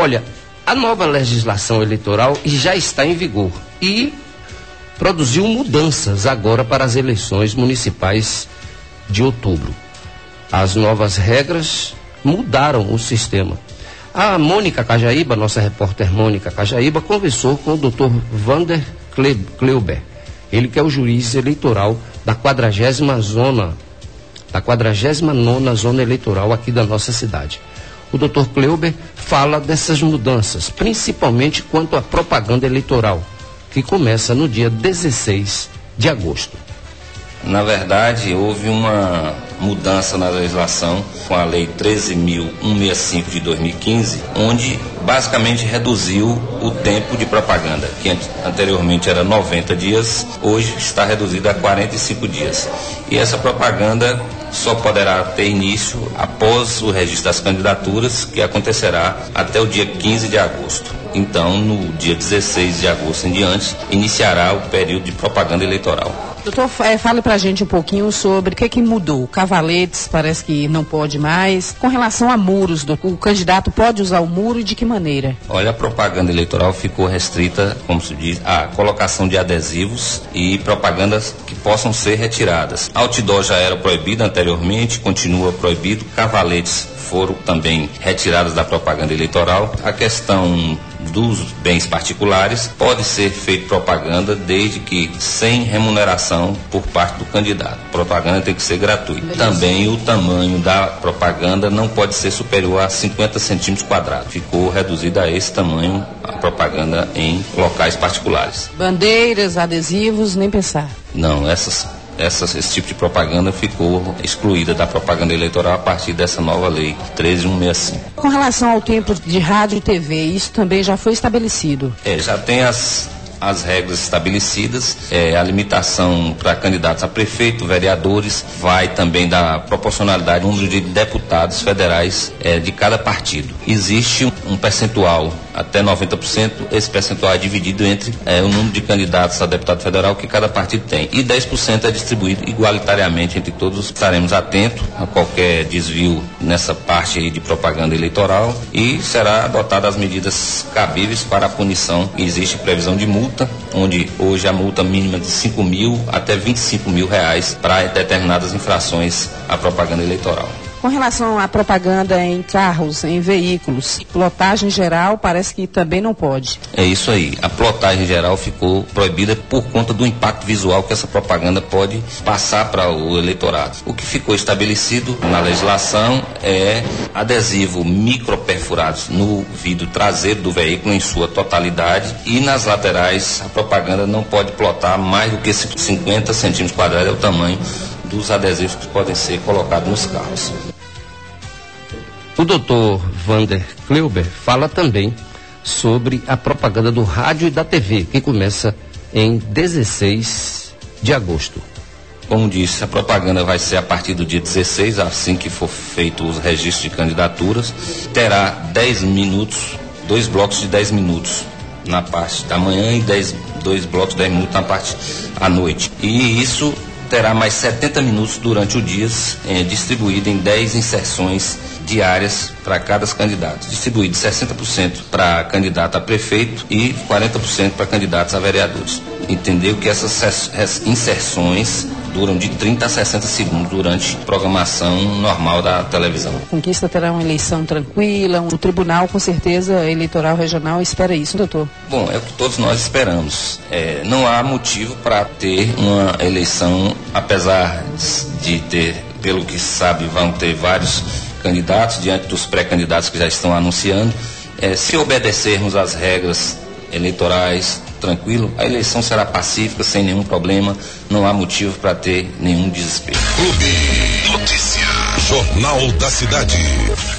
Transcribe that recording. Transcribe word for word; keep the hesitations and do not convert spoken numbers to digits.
Olha, a nova legislação eleitoral já está em vigor e produziu mudanças agora para as eleições municipais de outubro. As novas regras mudaram o sistema. A Mônica Cajaíba, nossa repórter Mônica Cajaíba, conversou com o doutor Vander Kleuber, ele que é o juiz eleitoral da quadragésima zona, da quadragésima nona zona eleitoral aqui da nossa cidade. O doutor Kleuber fala dessas mudanças, principalmente quanto à propaganda eleitoral, que começa no dia dezesseis de agosto. Na verdade, houve uma mudança na legislação com a Lei treze mil cento e sessenta e cinco de dois mil e quinze, onde basicamente reduziu o tempo de propaganda, que anteriormente era noventa dias, hoje está reduzido a quarenta e cinco dias. E essa propaganda só poderá ter início após o registro das candidaturas, que acontecerá até o dia quinze de agosto. Então, no dia dezesseis de agosto em diante, iniciará o período de propaganda eleitoral. Doutor, é, fale pra gente um pouquinho sobre o que, que mudou. Cavaletes parece que não pode mais. Com relação a muros, doutor, o candidato pode usar o muro e de que maneira? Olha, a propaganda eleitoral ficou restrita, como se diz, à colocação de adesivos e propagandas que possam ser retiradas. Outdoor já era proibido anteriormente, continua proibido. Cavaletes foram também retirados da propaganda eleitoral. A questão dos bens particulares, pode ser feita propaganda desde que sem remuneração por parte do candidato. A propaganda tem que ser gratuita. Também o tamanho da propaganda não pode ser superior a cinquenta centímetros quadrados. Ficou reduzida a esse tamanho a propaganda em locais particulares. Bandeiras, adesivos, nem pensar. Não, essas Essa, esse tipo de propaganda ficou excluída da propaganda eleitoral a partir dessa nova lei treze mil cento e sessenta e cinco. Com relação ao tempo de rádio e T V, isso também já foi estabelecido? É, já tem as, as regras estabelecidas, é, a limitação para candidatos a prefeito, vereadores, vai também da proporcionalidade do número de deputados federais é, de cada partido. Existe um, um percentual até noventa por cento, esse percentual é dividido entre é, o número de candidatos a deputado federal que cada partido tem. E dez por cento é distribuído igualitariamente entre todos. Estaremos atentos a qualquer desvio nessa parte aí de propaganda eleitoral e será adotadas as medidas cabíveis para a punição. Existe previsão de multa, onde hoje a multa mínima de cinco mil até vinte e cinco mil reais para determinadas infrações à propaganda eleitoral. Com relação à propaganda em carros, em veículos, plotagem geral parece que também não pode. É isso aí. A plotagem geral ficou proibida por conta do impacto visual que essa propaganda pode passar para o eleitorado. O que ficou estabelecido na legislação é adesivo microperfurados no vidro traseiro do veículo em sua totalidade e nas laterais a propaganda não pode plotar mais do que cinquenta centímetros quadrados, é o tamanho dos adesivos que podem ser colocados nos carros. O doutor Vander Kleuber fala também sobre a propaganda do rádio e da T V, que começa em dezesseis de agosto. Como disse, a propaganda vai ser a partir do dia dezesseis, assim que for feito os registros de candidaturas. Terá dez minutos, dois blocos de dez minutos na parte da manhã e dez, dois blocos de dez minutos na parte à noite. E isso terá mais setenta minutos durante o dia, eh, distribuído em dez inserções diárias para cada candidato. Distribuído sessenta por cento para candidato a prefeito e quarenta por cento para candidatos a vereadores. Entendeu que essas inserções duram de trinta a sessenta segundos durante a programação normal da televisão. A Conquista terá uma eleição tranquila, o Tribunal, com certeza, eleitoral regional espera isso, doutor? Bom, é o que todos nós esperamos. É, não há motivo para ter uma eleição, apesar de ter, pelo que se sabe, vão ter vários candidatos, diante dos pré-candidatos que já estão anunciando. É, se obedecermos às regras eleitorais, tranquilo, a eleição será pacífica, sem nenhum problema, não há motivo para ter nenhum desespero. Clube Notícia, Jornal da Cidade.